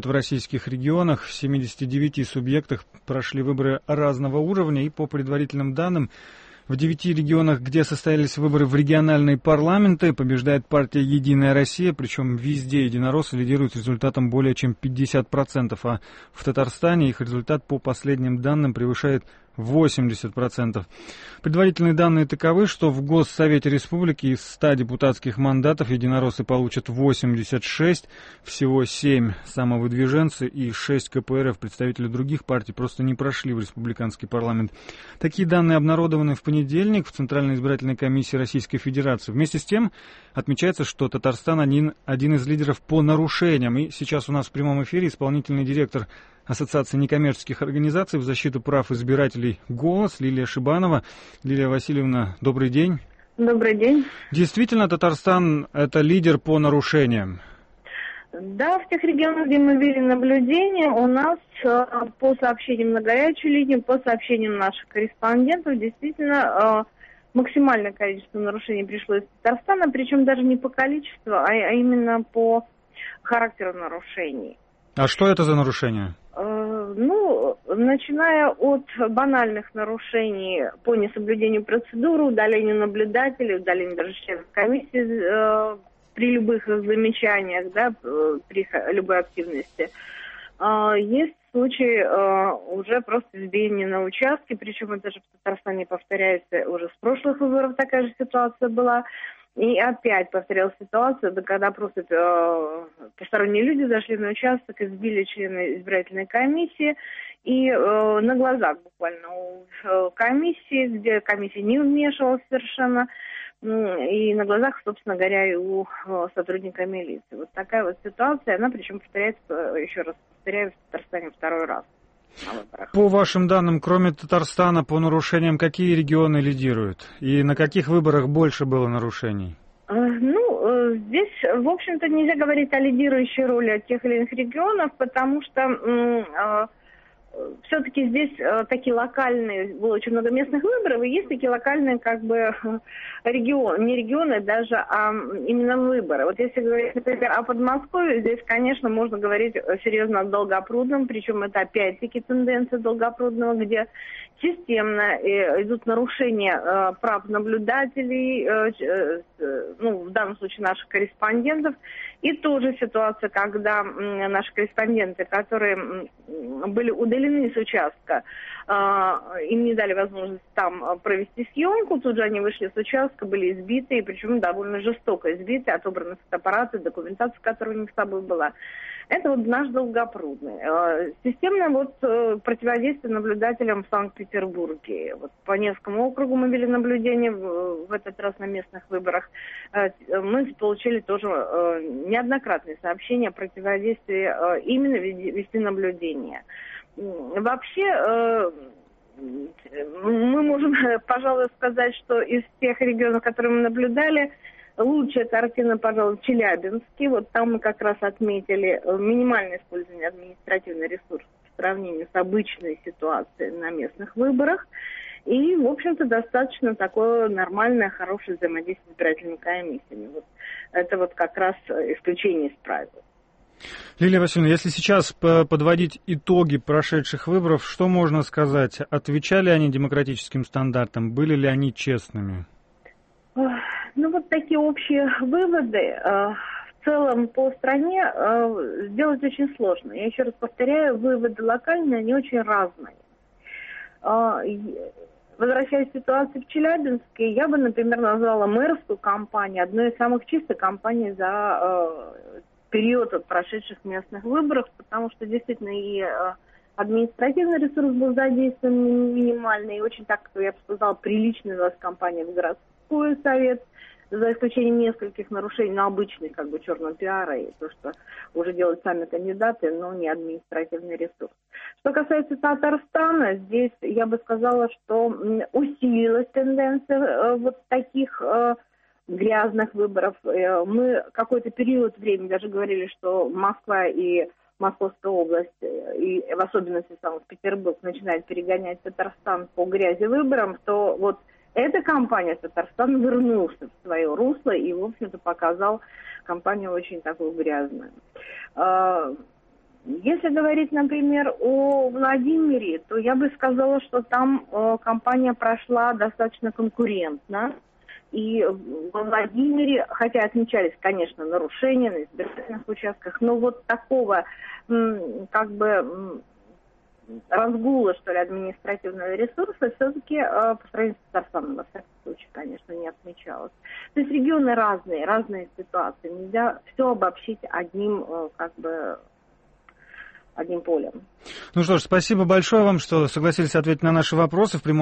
В российских регионах в 79 субъектах прошли выборы разного уровня, и по предварительным данным в 9 регионах, где состоялись выборы в региональные парламенты, побеждает партия «Единая Россия», причем везде единороссы лидируют с результатом более чем 50%, а в Татарстане их результат по последним данным превышает 80%. Предварительные данные таковы, что в Госсовете Республики из 100 депутатских мандатов единороссы получат 86, всего 7 самовыдвиженцы и 6 КПРФ, представители других партий, просто не прошли в республиканский парламент. Такие данные обнародованы в понедельник в Центральной избирательной комиссии Российской Федерации. Вместе с тем отмечается, что Татарстан один из лидеров по нарушениям. И сейчас у нас в прямом эфире исполнительный директор Ассоциации некоммерческих организаций в защиту прав избирателей «Голос» Лилия Шибанова. Лилия Васильевна, добрый день. Добрый день. Действительно, Татарстан – это лидер по нарушениям? Да, в тех регионах, где мы вели наблюдение, у нас по сообщениям на горячую линию, по сообщениям наших корреспондентов, действительно максимальное количество нарушений пришло из Татарстана, причем даже не по количеству, а именно по характеру нарушений. А что это за нарушения? Начиная от банальных нарушений по несоблюдению процедуры, удалению наблюдателей, удалению даже членов комиссии при любых замечаниях, да, при любой активности. Есть случаи уже просто избиения на участке, причем это же в Татарстане повторяется уже с прошлых выборов, такая же ситуация была. И опять повторялась ситуация, когда просто посторонние люди зашли на участок, избили члена избирательной комиссии, и на глазах буквально у комиссии, где комиссия не вмешивалась совершенно, и на глазах, собственно говоря, и у сотрудника милиции. Вот такая вот ситуация, она причем повторяется, еще раз повторяю, в Татарстане второй раз. По вашим данным, кроме Татарстана, по нарушениям какие регионы лидируют? И на каких выборах больше было нарушений? Здесь, в общем-то, нельзя говорить о лидирующей роли тех или иных регионов, потому что все-таки здесь такие локальные, было очень много местных выборов, и есть такие локальные, регионы, не регионы даже, а именно выборы. Вот если говорить, например, о Подмосковье, здесь, конечно, можно говорить серьезно о Долгопрудном, причем это опять-таки тенденция Долгопрудного, где системно идут нарушения прав наблюдателей, в данном случае наших корреспондентов, и тоже ситуация, когда наши корреспонденты, которые были удалены с участка, им не дали возможность там провести съемку, тут же они вышли с участка, были избиты, и причем довольно жестоко избиты, отобраны фотоаппараты, документация, которая у них с собой была. Это вот наш Долгопрудный. Системное противодействие наблюдателям в Санкт-Петербурге. Вот по Невскому округу мы вели наблюдение в этот раз на местных выборах. Мы получили тоже неоднократные сообщения о противодействии именно вести наблюдение. Вообще, мы можем, пожалуй, сказать, что из тех регионов, которые мы наблюдали, лучшая картина, пожалуй, Челябинский. Вот там мы как раз отметили минимальное использование административных ресурсов в сравнении с обычной ситуацией на местных выборах. И, в общем-то, достаточно такое нормальное, хорошее взаимодействие с избирательными комиссиями. Это как раз исключение из правил. Лилия Васильевна, если сейчас подводить итоги прошедших выборов, что можно сказать? Отвечали они демократическим стандартам? Были ли они честными? Такие общие выводы в целом по стране сделать очень сложно. Я еще раз повторяю, выводы локальные, они очень разные. Возвращаясь к ситуации в Челябинске, я бы, например, назвала мэрскую кампанию одной из самых чистых кампаний за период от прошедших местных выборов, потому что действительно и административный ресурс был задействован минимальный, и очень, так, я бы сказала, приличная у нас кампания в городской совет, за исключением нескольких нарушений на обычный черный пиар, и то, что уже делают сами кандидаты, но не административный ресурс. Что касается Татарстана, здесь я бы сказала, что усилилась тенденция таких грязных выборов. Мы какой-то период времени даже говорили, что Москва и Московская область, и в особенности Санкт-Петербург, начинает перегонять Татарстан по грязи выборам, то эта кампания Татарстан вернулся в свое русло и, в общем-то, показал кампанию очень такую грязную. Если говорить, например, о Владимире, то я бы сказала, что там кампания прошла достаточно конкурентно. И во Владимире, хотя отмечались, конечно, нарушения на избирательных участках, но вот такого как бы разгула, что ли, административного ресурса все-таки по сравнению с Татарстаном, во всяком случае, конечно, не отмечалось. То есть регионы разные ситуации. Нельзя все обобщить одним полем. Ну что ж, спасибо большое вам, что согласились ответить на наши вопросы. В прямом